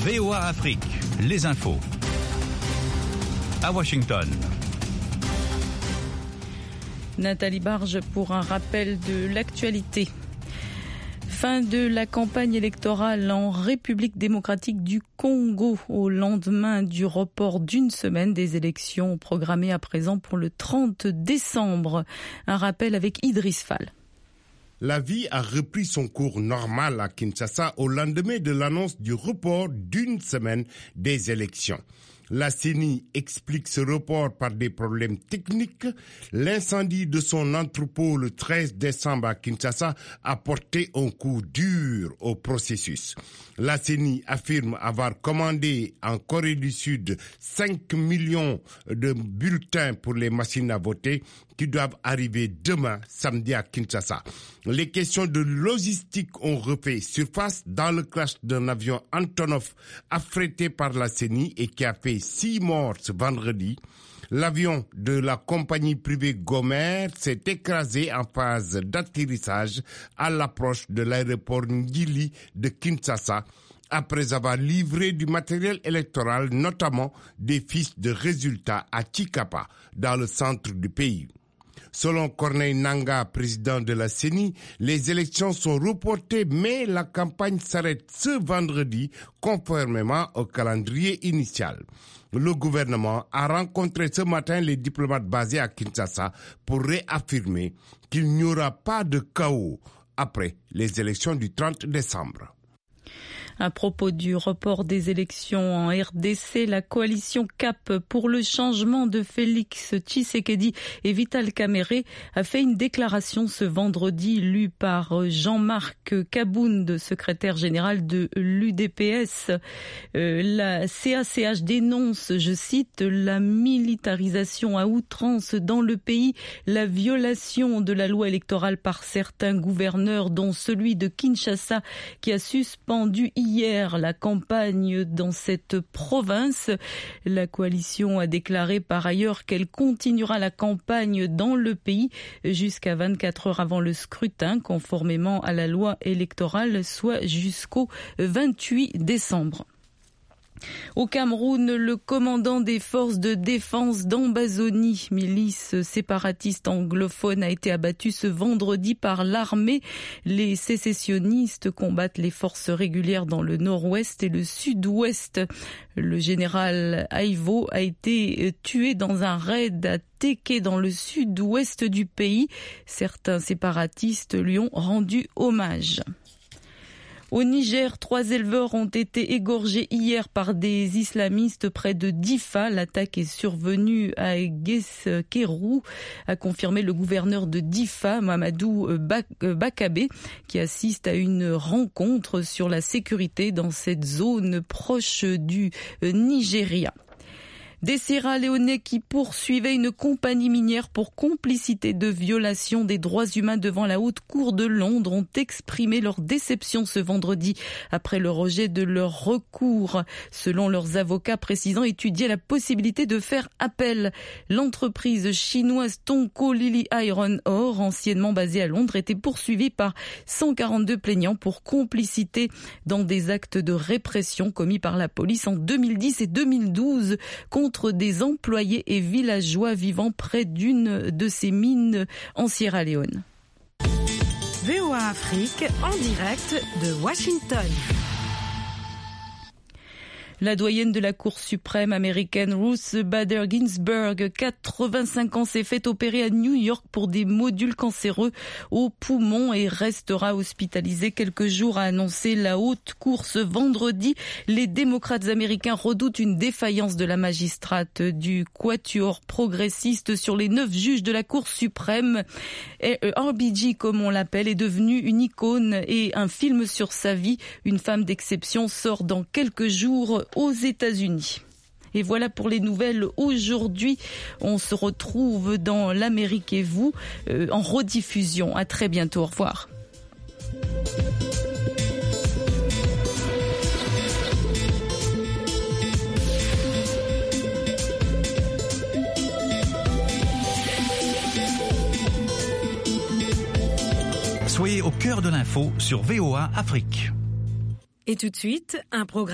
VOA Afrique, les infos. À Washington. Nathalie Barge pour un rappel de l'actualité. Fin de la campagne électorale en République démocratique du Congo au lendemain du report d'une semaine des élections programmées à présent pour le 30 décembre. Un rappel avec Idriss Fall. La vie a repris son cours normal à Kinshasa au lendemain de l'annonce du report d'une semaine des élections. La CENI explique ce report par des problèmes techniques. L'incendie de son entrepôt le 13 décembre à Kinshasa a porté un coup dur au processus. La CENI affirme avoir commandé en Corée du Sud 5 millions de bulletins pour les machines à voter qui doivent arriver demain, samedi à Kinshasa. Les questions de logistique ont refait surface dans le crash d'un avion Antonov affrété par la CENI et qui a fait 6 morts ce vendredi. L'avion de la compagnie privée Gomer s'est écrasé en phase d'atterrissage à l'approche de l'aéroport Ngili de Kinshasa après avoir livré du matériel électoral, notamment des fiches de résultats à Chikapa, dans le centre du pays. Selon Corneille Nangaa, président de la CENI, les élections sont reportées, mais la campagne s'arrête ce vendredi, conformément au calendrier initial. Le gouvernement a rencontré ce matin les diplomates basés à Kinshasa pour réaffirmer qu'il n'y aura pas de chaos après les élections du 30 décembre. À propos du report des élections en RDC, la coalition CAP pour le changement de Félix Tshisekedi et Vital Kamerhe a fait une déclaration ce vendredi lue par Jean-Marc Kabound, secrétaire général de l'UDPS. La CACH dénonce, je cite, la militarisation à outrance dans le pays, la violation de la loi électorale par certains gouverneurs, dont celui de Kinshasa qui a suspendu hier la campagne dans cette province. La coalition a déclaré par ailleurs qu'elle continuera la campagne dans le pays jusqu'à 24 heures avant le scrutin, conformément à la loi électorale, soit jusqu'au 28 décembre. Au Cameroun, le commandant des forces de défense d'Ambazonie, milice séparatiste anglophone, a été abattu ce vendredi par l'armée. Les sécessionnistes combattent les forces régulières dans le nord-ouest et le sud-ouest. Le général Aivo a été tué dans un raid à Téké dans le sud-ouest du pays. Certains séparatistes lui ont rendu hommage. Au Niger, 3 éleveurs ont été égorgés hier par des islamistes près de Difa. L'attaque est survenue à Guesquerou, a confirmé le gouverneur de Difa, Mamadou Bakabe, qui assiste à une rencontre sur la sécurité dans cette zone proche du Nigeria. Des Sierra-Léonais qui poursuivaient une compagnie minière pour complicité de violation des droits humains devant la Haute Cour de Londres ont exprimé leur déception ce vendredi après le rejet de leur recours. Selon leurs avocats précisant étudier la possibilité de faire appel. L'entreprise chinoise Tonko Lily Iron Ore, anciennement basée à Londres, était poursuivie par 142 plaignants pour complicité dans des actes de répression commis par la police en 2010 et 2012 contre des employés et villageois vivant près d'une de ces mines en Sierra Leone. VOA Afrique en direct de Washington. La doyenne de la Cour suprême américaine, Ruth Bader Ginsburg, 85 ans, s'est fait opérer à New York pour des nodules cancéreux aux poumons et restera hospitalisée quelques jours, a annoncé la Haute Cour ce vendredi. Les démocrates américains redoutent une défaillance de la magistrate du quatuor progressiste sur les 9 juges de la Cour suprême. RBG, comme on l'appelle, est devenue une icône et un film sur sa vie. Une femme d'exception sort dans quelques jours aux États-Unis. Et voilà pour les nouvelles aujourd'hui. On se retrouve dans l'Amérique et vous en rediffusion. À très bientôt. Au revoir. Soyez au cœur de l'info sur VOA Afrique. Et tout de suite, un programme